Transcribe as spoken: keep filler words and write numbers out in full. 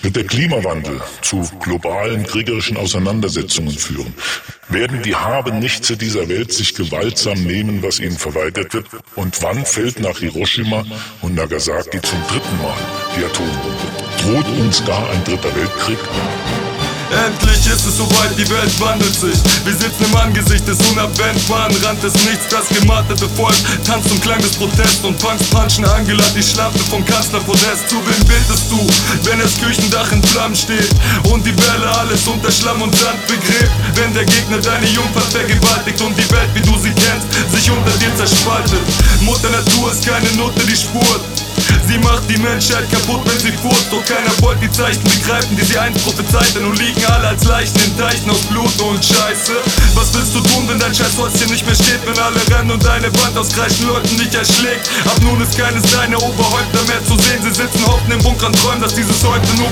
Wird der Klimawandel zu globalen kriegerischen Auseinandersetzungen führen? Werden die Habenichtse dieser Welt sich gewaltsam nehmen, was ihnen verweigert wird? Und wann fällt nach Hiroshima und Nagasaki zum dritten Mal die Atombombe? Droht uns gar ein dritter Weltkrieg? Endlich ist es soweit, die Welt wandelt sich. Wir sitzen im Angesicht des unabwendbaren Rand des Nichts. Das gemarterte Volk tanzt zum Klang des Protests und Punks punchen Angela, die Schlampe vom Kanzlerpodest. Zu wem betest du, wenn das Küchendach in Flammen steht und die Welle alles unter Schlamm und Sand begräbt? Wenn der Gegner deine Jungfahrt vergewaltigt und die Welt, wie du sie kennst, sich unter dir zerspaltet. Mutter Natur ist keine Nutte, die spurt. Sie macht die Menschheit kaputt, wenn sie furcht. Doch keiner wollte die Zeichen begreifen, die sie einst prophezeite. Nun liegen alle als Leichen in Teichen aus Blut und Scheiße. Was willst du tun, wenn dein Scheißhäuschen nicht mehr steht? Wenn alle rennen und deine Wand aus kreischenden Leuten dich erschlägt. Ab nun ist keines deiner Oberhäupter mehr zu sehen. Sie sitzen, hoffen im Bunker und träumen, dass dieses heute nur